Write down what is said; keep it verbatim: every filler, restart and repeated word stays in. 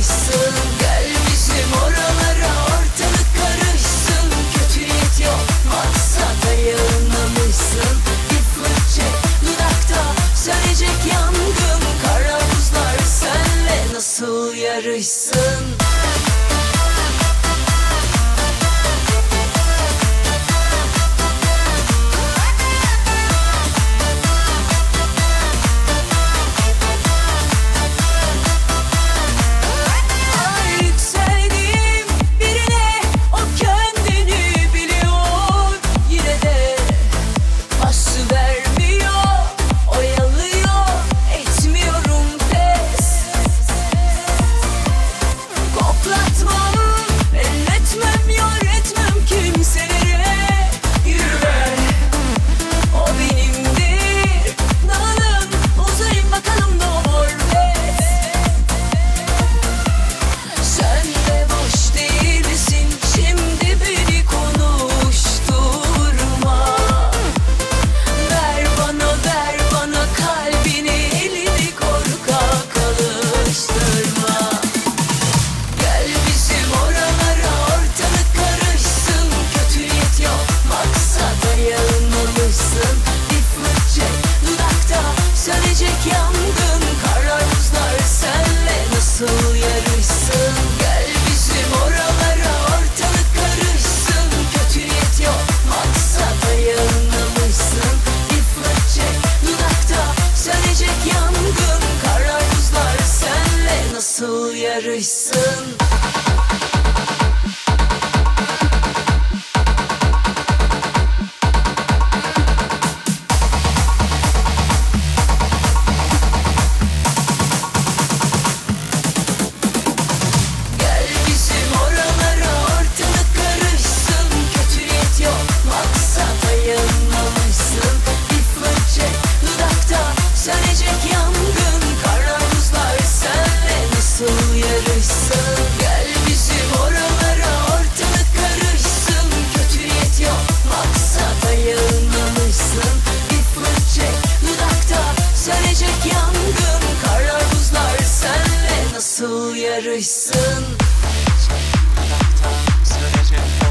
yarışsın. Gel bizim oralara, ortalık karışsın. Kötü niyet yok, maksata yayınlamışsın. Bir fırça dudakta sönecek yangın. Kara buzlar senle nasıl yarışsın? Yarışsın. Gel bizim oralara, ortalık karışsın. Kötü niyet yok, maksata yayınlamışsın. Bir fırça dudakta sönecek yangın. Kara buzlar senle nasıl yarışsın? Gel bizim oralara, ortalık karışsın. Kötü niyet yok, maksata yayınlamışsın. Bir fırça dudakta sönecek yangın. Kara buzlar senle nasıl yarışsın? Dudakta sönecek